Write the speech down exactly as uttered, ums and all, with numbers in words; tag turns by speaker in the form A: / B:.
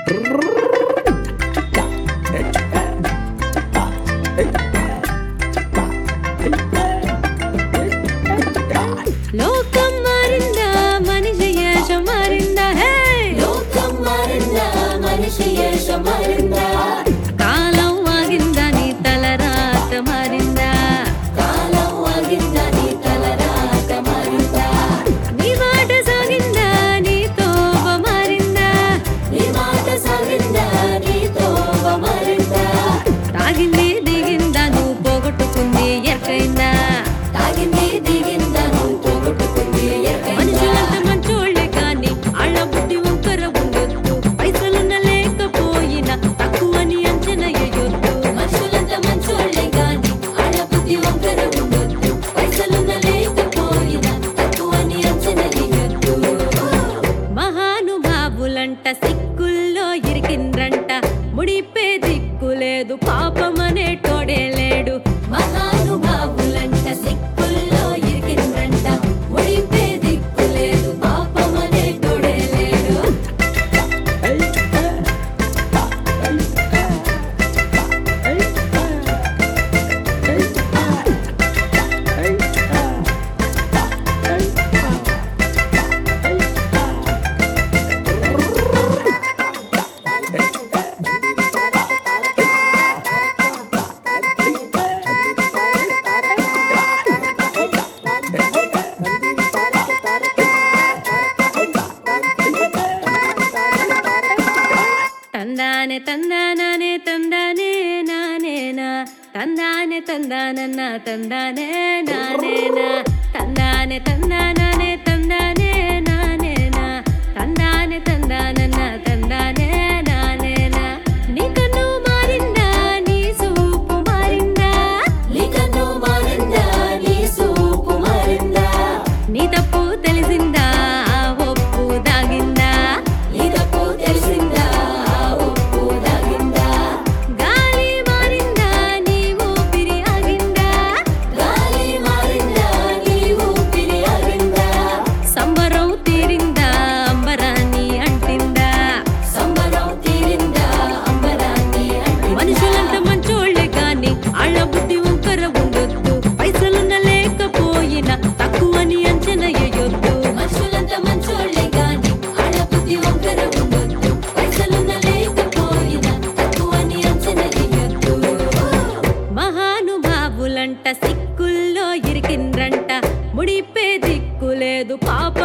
A: లోకం మారిందా మనిషి యేషం మారిందా హే
B: లోకం మారిందా మనిషి యేషం మారిందా
A: కాలం ఆగిందా నీ తలరాత మారిందా
B: కాలం ఆగిందా నీ తలరాత మారిందా
A: నీ మాట సాగిందా నీ తోవ మారిందా
B: నీ మాట సాగిందా నీ తోవ మారిందా
A: తాగింది దిగిందా నువ్వు పోగొట్టుకుంది ఎక్కైందా
B: తాగింది దిగిందా నువ్వు పోగొట్టుకుంది ఎక్కైందా
A: మనుషులంత మంచోళ్ళే కానీ ఆళ్ళ బుద్ధి వంకర ఉండొద్దు పైసలున్న లేకపోయినా తక్కువని అంచనా వేయొద్దు
B: మనుషులంత మంచోళ్ళే గాని ఆడ బుద్ధి వంకర ఉండొద్దు పైసలున్న లేకపోయినా తక్కువని అంచనా వేయొద్దు
A: మహానుభావులంట సిక్కుల్లో ఇరికిండ్రంట ముడిపే దిక్కులేదు పాపమనే టోడే లేడు
B: మహానుభావులంట సిక్కుల్లో ఇరికిండ్రంట ముడిపే దిక్కులేదు పాపమనే తోడే లేడు
A: తందానే తందానే తందానే నానేనా తందానే తందానన్న తందానే నానేనా తందానే తందానే తందానే నానేనా తందానే తందానన్న తందానే నానేనా నీ కన్ను మారిందా నీ సూపు మారిందా
B: నీ కన్ను మారిందా నీ సూపు మారిందా
A: నీ తప్పు తెలిసిందా ఒప్పు దాగిందా
B: నీ తప్పు తెలిసిందా ఉప్పు దాగిందా
A: గాలి మారిందా నీ ఊపిరి ఆగిందా
B: గాలి మారిందా నీ ఊపిరి ఆగిందా
A: సంబరం తీరిందా అంబరాన్ని అంటిందా
B: సంబరం తీరిందా అంబరాన్ని అంటిందా
A: మనుషులంత మంచోళ్ళే కానీ ఆళ్ళ బుద్ధి వంకర ఉండొద్దు పైసలున్న లేకపోయినా తక్కువని అంచనా వేయొద్దు
B: మనుషులంత మంచోళ్ళే గాని ఆడ బుద్ధి వంకర ఉండొద్దు పైసలున్న లేకపోయినా తక్కువని అంచనా వేయొద్దు
A: మహానుభావులంట సిక్కుల్లో ఇరికిండ్రంట ముడిపే దిక్కులేదు పాప